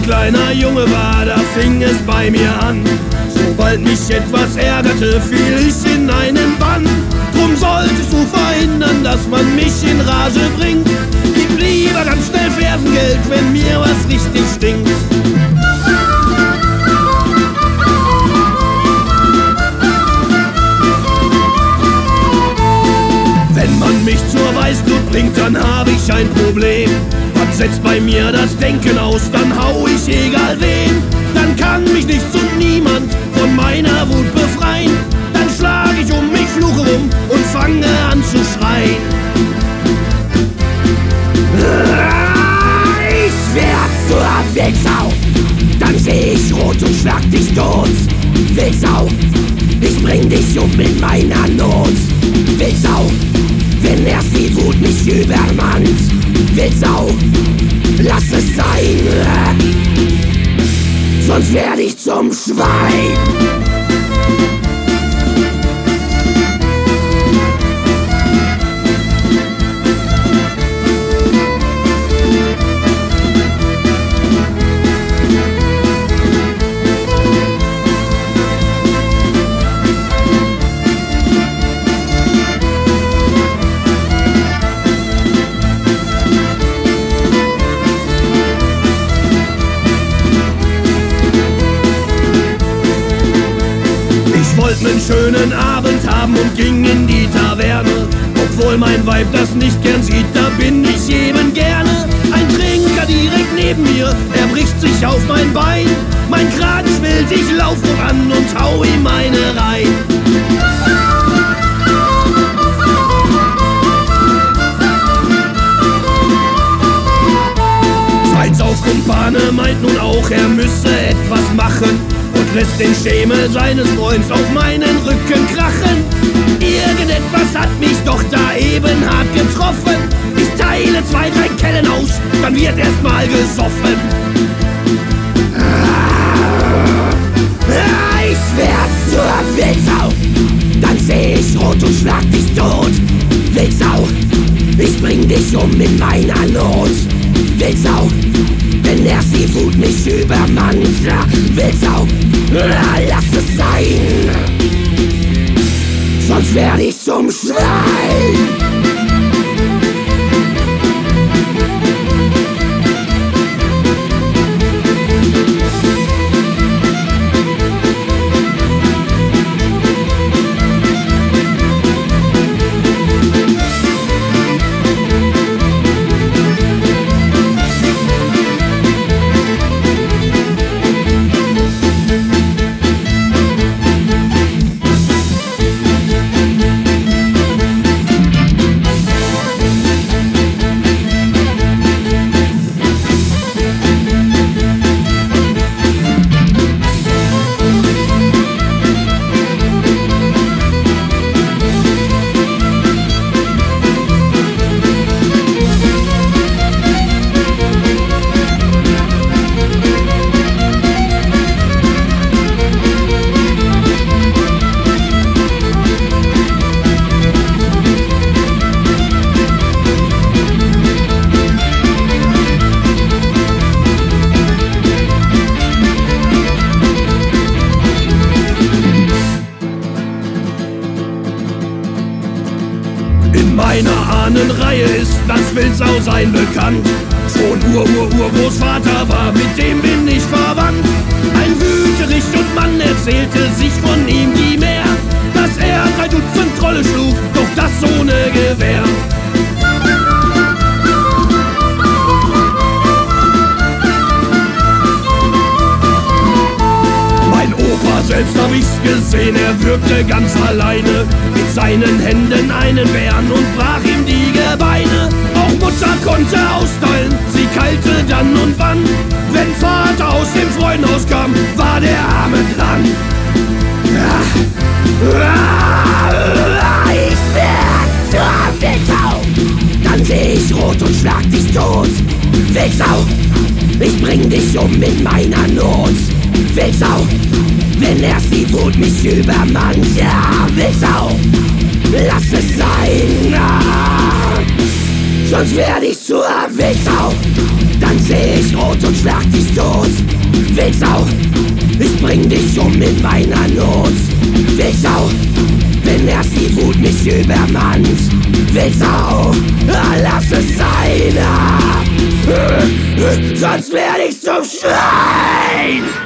kleiner Junge war, da fing es bei mir an. Sobald mich etwas ärgerte, fiel ich in einen Bann. Drum solltest du verhindern, dass man mich in Rage bringt. Gib lieber ganz schnell Fersengeld, wenn mir was richtig stinkt. Wenn man mich zur Weißglut bringt, dann hab ich ein Problem. Man setzt bei mir das Denken aus, dann hau ich egal wen. Dann kann mich nichts und niemand von meiner Wut befreien. Dann schlag ich um mich, fluche rum und fange an zu schreien. Ich werd zur Wildsau, dann seh ich rot und schlag dich tot. Wildsau, ich bring dich um in meiner Not. Wildsau, wenn erst die Wut mich übermannt. Wildsau, lass es sein, sonst werd ich zum Schwein. Nen schönen Abend haben und ging in die Taverne. Obwohl mein Weib das nicht gern sieht, da bin ich eben gerne. Ein Trinker direkt neben mir, er bricht sich auf mein Bein. Mein Kragen schwillt, ich lauf voran und hau ihm eine rein. Sein Saufkumpane meint nun auch, er müsse etwas machen und lässt den Schemel seines Freunds auf meinen Rücken krachen. Irgendetwas hat mich doch da eben hart getroffen. Ich teile 2, 3 Kellen aus, dann wird erstmal gesoffen. Ich werd zur Wildsau, dann seh ich rot und schlag dich tot. Wildsau, ich bring dich um in meiner Not. Wildsau, wenn erst die Wut mich übermannt. Wildsau, lass es sein, sonst werd ich zum Schwein. In meiner Ahnenreihe ist das Wildsausein bekannt. Schon Urgroßvater war, mit dem bin ich verwandt. Ein Wüterich und Mann erzählte sich von ihm die mehr, dass er 3 Dutzend Trolle schlug, doch das ohne Gewehr. Selbst hab ich's gesehen, er wirkte ganz alleine mit seinen Händen einen Bären und brach ihm die Gebeine. Auch Mutter konnte austeilen, sie keilte dann und wann. Wenn Vater aus dem Freudenhaus kam, war der Arme dran. Ich werd zur Wildsau, dann seh ich rot und schlag dich tot. Wildsau, ich bring dich um in meiner Not. Wildsau, wenn erst die Wut mich übermannt. Ja, Wildsau, lass es sein, sonst werd ich zur Wildsau. Dann dann seh ich rot und schlag dich tot. Wildsau, ich bring dich um in meiner Not. Wildsau, wenn erst die Wut mich übermannt. Wildsau, lass es sein, sonst werd ich zum Schwein.